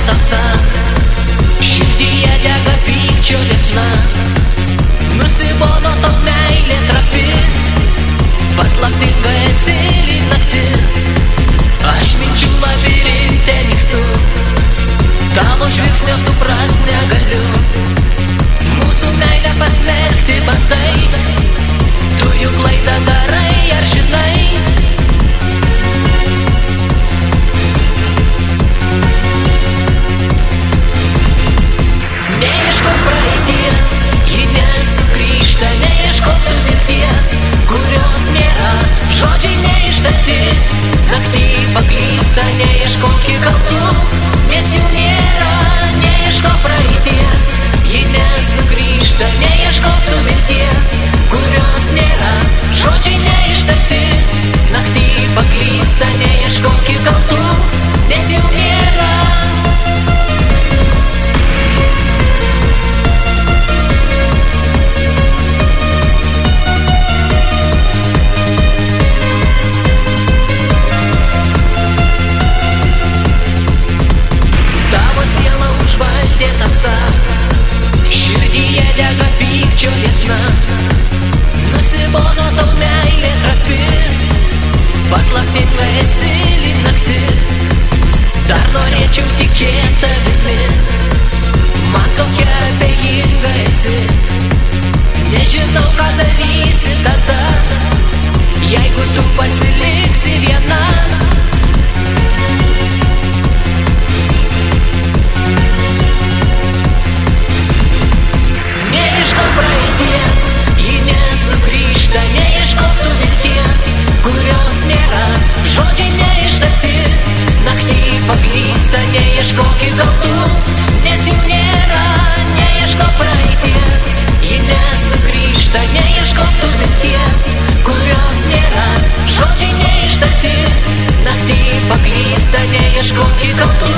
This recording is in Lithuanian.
tamsa, širdyje dega pykčio liepsna. Nusibodo tau meilė trapi, paslaptinga esi lyg naktis. Aš minčių labirinte nykstu, tavo žvilgsnio suprast negaliu. Mūsų meilę pasmerkti bandai, tu juk klaidą darai, ar žinai? Neieškok praeities, ji nesugrįžta, neieškok tu vilties, kurios nėra, žodžiai neištarti, naktį paklysta, neieškok įkaltų, nes jų nėra. Neieškok praeities, ji nesugrįžta, neieškok tu vilties, kurios nėra, žodžiai neištarti, naktį paklysta, neieškok įkaltų, nes jų nėra. Širdyje dega pykčio liepsna, nusibodo tau meilė trapi, paslaptinga esi lyg naktis. Dar norėčiau tikėt tavimi, man tokia abejinga esi. Nežinau, ką darysi tada, jeigu tu pasiliksi viena. Praeities, ji nesugrįžta, neieškok tu vilties, kurios nėra, žodžiai neištarti, naktį paklysta, neieškok įkaltų, nes jų nėra. Neieškok praeities, ji nesugrįžta, neieškok tu vilties, kurios nėra, žodžiai neištarti, naktį paklysta, neieškok įkaltų.